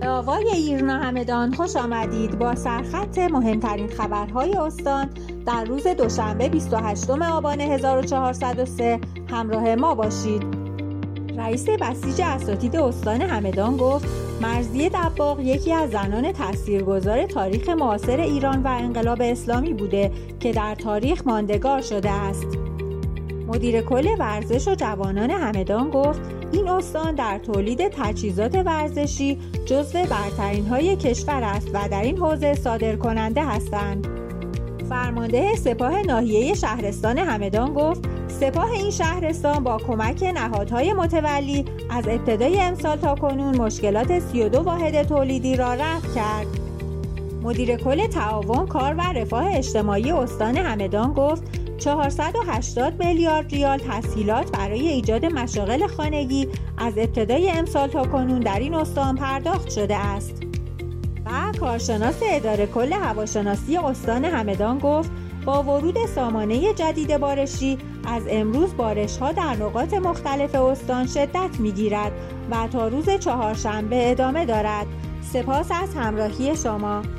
به آوای ایرنا همدان خوش آمدید. با سرخط مهمترین خبرهای استان در روز دوشنبه 28 آبان 1403 همراه ما باشید. رئیس بسیج اساتید استان همدان گفت مرضیه دباغ یکی از زنان تاثیرگذار تاریخ معاصر ایران و انقلاب اسلامی بوده که در تاریخ ماندگار شده است. مدیر کل ورزش و جوانان همدان گفت این استان در تولید تجهیزات ورزشی جزو برترین‌های کشور است و در این حوزه صادرکننده هستند. فرمانده سپاه ناحیه شهرستان همدان گفت سپاه این شهرستان با کمک نهادهای متولی از ابتدای امسال تا کنون مشکلات 32 واحد تولیدی را رفع کرد. مدیر کل تعاون کار و رفاه اجتماعی استان همدان گفت 480 میلیارد ریال تسهیلات برای ایجاد مشاغل خانگی از ابتدای امسال تا کنون در این استان پرداخت شده است. و کارشناس اداره کل هواشناسی استان همدان گفت با ورود سامانه جدید بارشی از امروز بارش‌ها در نقاط مختلف استان شدت می‌گیرد و تا روز چهارشنبه ادامه دارد. سپاس از همراهی شما.